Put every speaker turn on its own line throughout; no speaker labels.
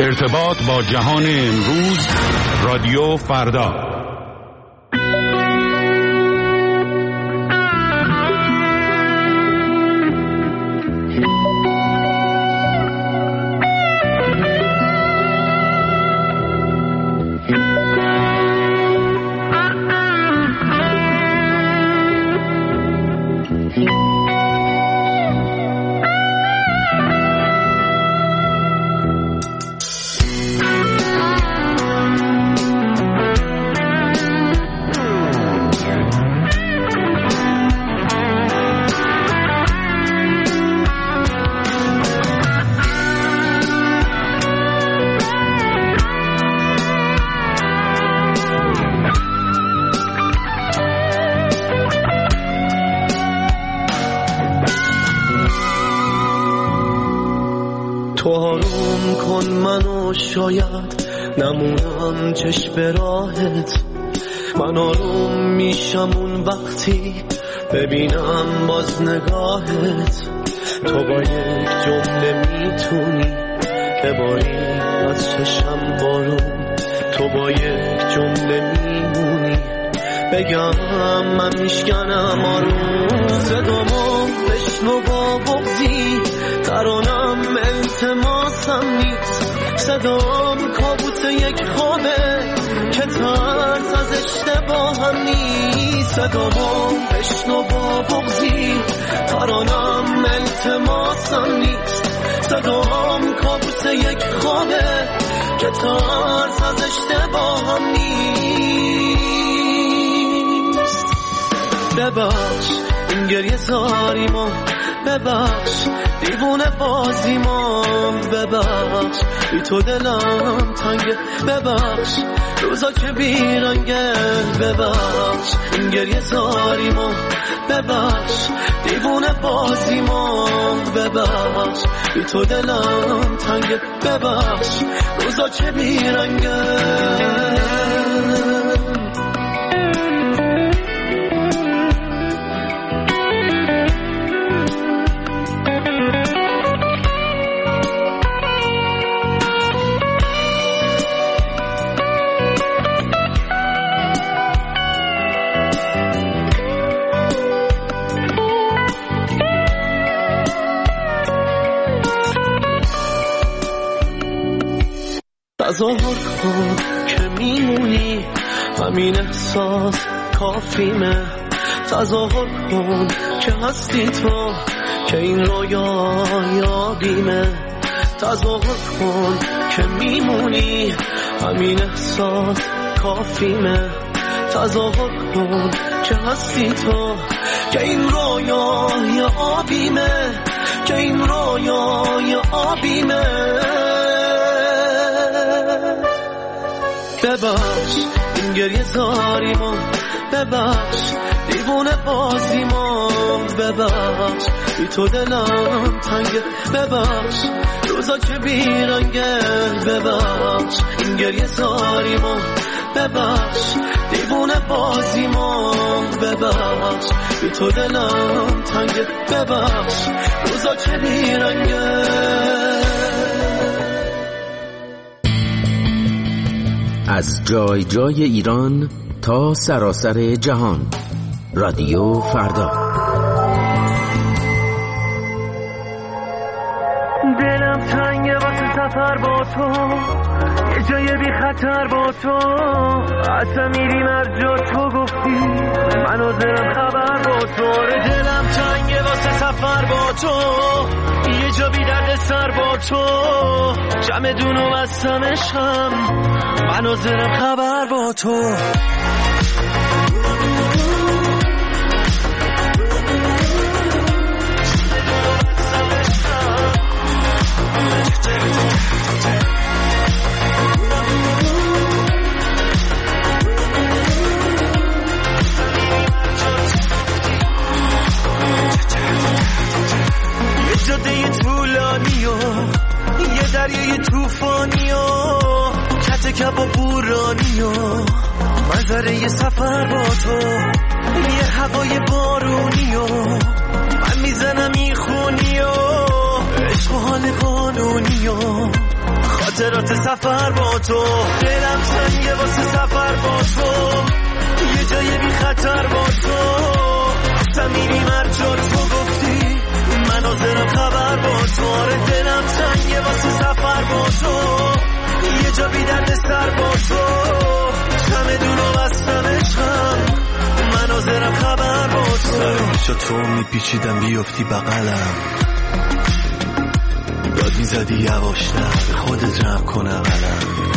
ارتباط با جهان امروز، رادیو فردا.
تو آروم کن منو، شاید نمونم چشم راهت. من آروم میشم اون وقتی ببینم باز نگاهت. تو با یک جمله میتونی بباری از چشم بارون. تو با یک جمله میمونی بگم من میشکنم آروم. صدامو بشنو با بغضی، ترانم التماسم نیست. صدام کابوس یک خوابه که ترس از اشتباهم نیست. صدامو بشنو با بغضی، ترانم التماسم نیست. صدام کابوس یک خوابه که ترس از اشتباهم نیست. ببخش این گریه زاریمو، ببخش دیوونه بازیمو، ببخش بی تو دلم تنگه، ببخش روزا که بیرنگه، ببخش این گریه زاریمو، ببخش دیوونه بازیمو، ببخش بی تو دلم تنگه، ببخش روزا که بیرنگه. تظاهر کن که میمونی، همین احساس کافیمه. تظاهر کن که هستی تو، که این رویا یادیمه. تظاهر کن که میمونی، همین احساس کافیمه. تظاهر کن که هستی تو، که این رویا یادیمه، که این رویا یادیمه. ببخش این گریه زاریمو، ببخش دیوونه بازیمو، ببخش بی تو دلم تنگه، ببخش روزا که بیرنگه، ببخش این گریه زاریمو، ببخش دیوونه بازیمو، ببخش بی تو دلم تنگه، ببخش روزا که بیرنگه.
از جای جای ایران تا سراسر جهان، رادیو فردا.
دلم تنگه واسه سفر با تو، یه جای بی خطر با تو. اصلا میریم هر جا تو گفتی، من حاضرم خبر با تو. دلم تنگه واسه سفر با تو، یه جا بی درد سر با تو. جمع دونو بستم عشقم، من حاضرم خبر با تو. یه جاده طولانی و یه دریای توفانی و کت کب و بورانی و منظره سفر با تو. یه هوای بارونی و من میزنم این خونی و عشق و حال قانونی و
خاطرات سفر با تو. دلم تنگه واسه سفر با تو، یه جای بی خطر با تو. اصلا میریم هر جا تو گفتی، من حاضرم خبر با تو. آره دلم تنگه واسه سفر با تو، یه جا بی درد سر با تو. چمدون و بستم عشقم، من حاضرم خبر با تو. سر تو میپیچیدم بیفتی بغلم، داد میزدی یواشتر به خودت جمع کنم علم.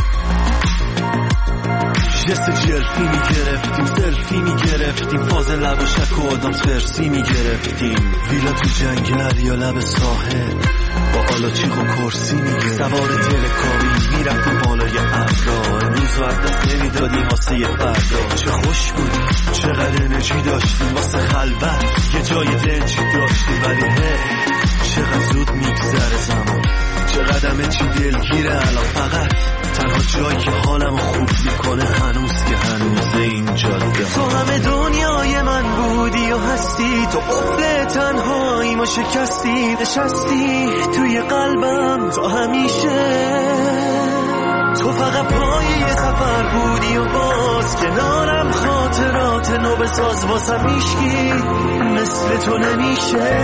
جست جلفی میگرفتیم، سلفی میگرفتیم، فاز لب و شک و آدم فرسی میگرفتیم. ویلا تو جنگل یا لب ساحل، با آلاچیق و کرسی میگرفتیم. سوار تلکابی میرفتیم بالای ابرا، امروز وقت دست نمیدادیم واسه یه فردا. چه خوش بودیم، چقدر انرژی داشتیم واسه خلوت، یه جای دنجی داشتیم. ولی چقدر زود میگذره زمان، چقدر چی دلگیره الان. فقط تنها جایی که حالمو خوب میکنه هنوز که هنوزه این جاده. تو همه دنیای من بودی و هستی، تو قفل تنهایی ما شکستی. نشستی توی قلبم تا همیشه، تو فقط پای یه سفر بودی و باز کنارم خاطرات نو بساز. واسم هیچکی مثل تو نمیشه.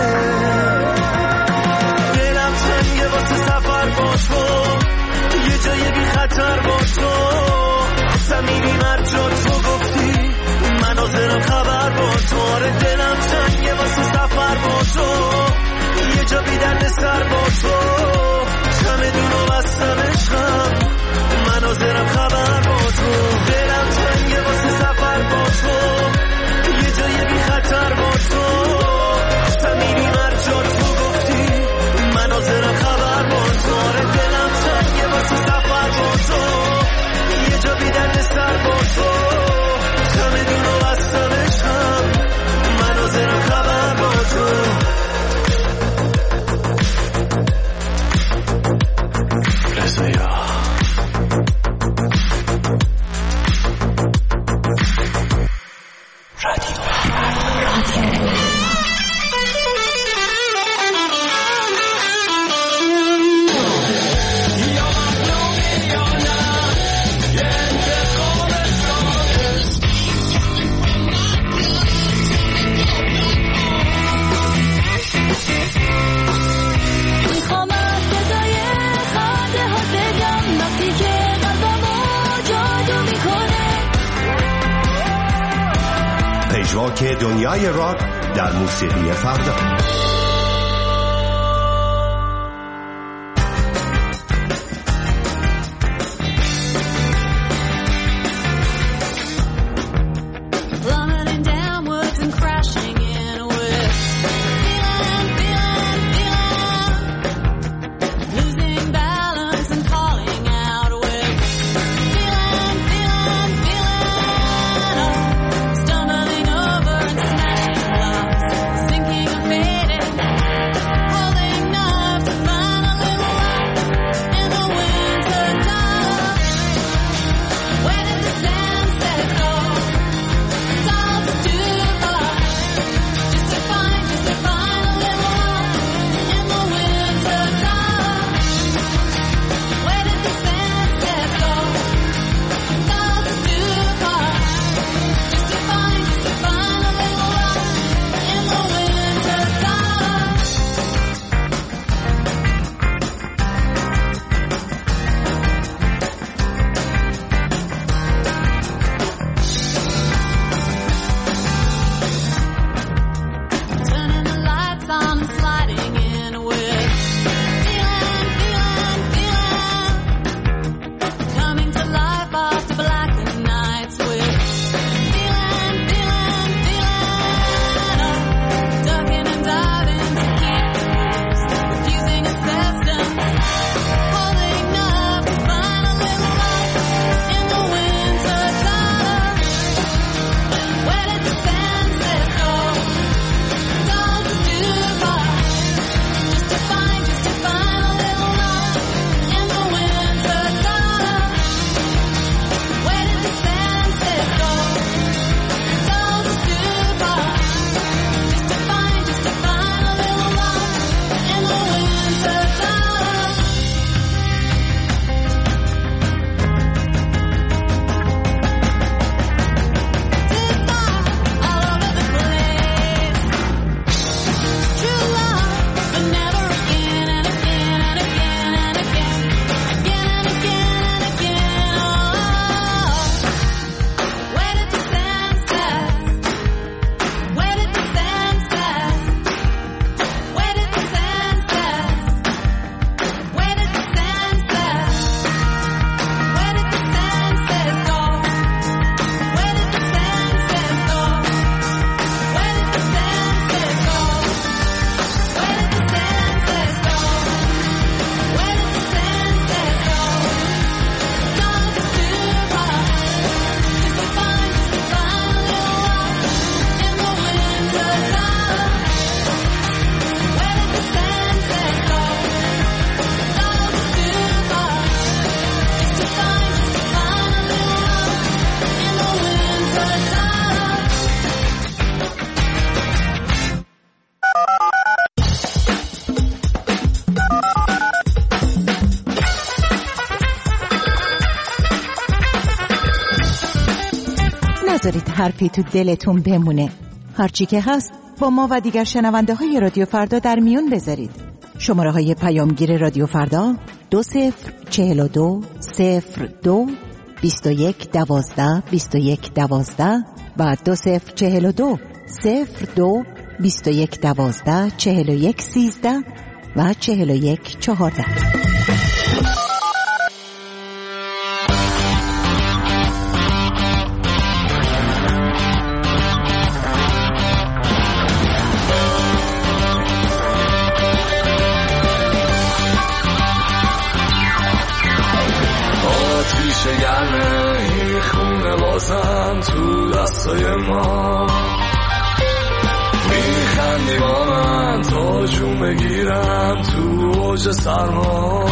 دلم تنگه واسه سفر با تو، یه جای بی خطر با تو. اصلا میریم هر جا تو گفتی، من حاضرم خبر با تو. آره دلم تنگه واسه سفر با تو، یه جا بی درد سر با تو. چمدون و بستم عشقم، من حاضرم خبر با تو. دلم تنگه واسه سفر با تو، یه جای بی خطر با تو. اصلا میریم هر جا تو گفتی، من حاضرم خبر با تو. آره دلم تنگه واسه سفر با تو، یه جا بی درد سر با تو. چمدون و بستم عشقم، من حاضرم خبر با تو.
پژواک دنیای راک در موسیقی فردا.
نذارید حرفی تو دلتون بمونه. هرچی که هست با ما و دیگر شنونده های رادیو فردا در میون بذارید. شماره های پیامگیر رادیو فردا 2042 02 21 12 21 12 و 2042 02 21 12 41 13 و 41 14.
گرمه این خونه بازم تو دستای ما میخندی با من تا جون بگیرم تو اوج سرما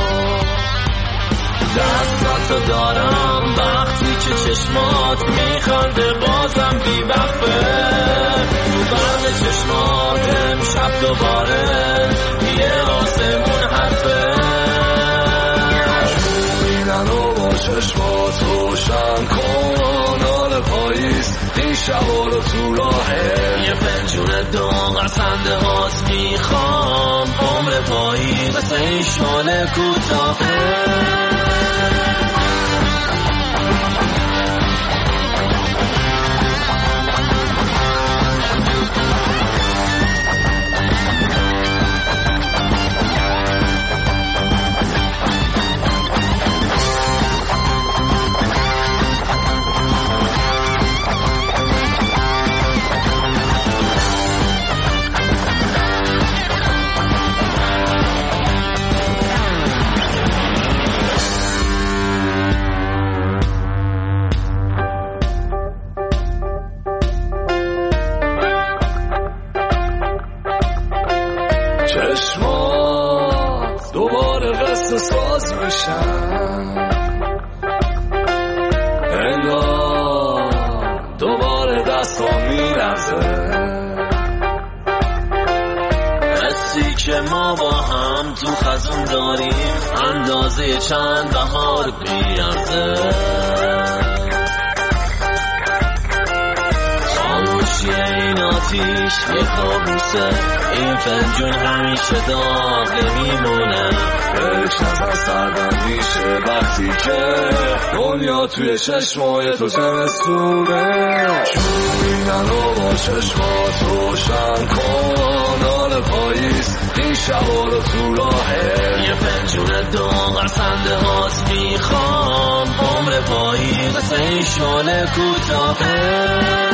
دستاتو دارم وقتی که چشمات میخنده بازم بی وقفه تو برق چشمات امشب دوباره یه آسمون حرفه چشمات روشن کن حال پاییز این شبا رو تو راهه یه پنجون داغ خنده هات میخوام عمر پاییز مثل این شانه کوتاهه چشمات دوباره قصه ساز میشن انگار دوباره دستم میرزه حسی که ما با هم تو خزون داریم اندازه چند بهار بیارزه این آتیش یه کابوسه این فنجون همیشه داغ نمیمونه فکر نزن سردم میشه وقتی که دنیا توی چشمای تو زمستونه شوینن و با چشمات روشن کن حال پاییز این شبا رو تو راهه یه فنجون داغ خنده هات میخوام عمر پاییز مثل این شانه کوتاهه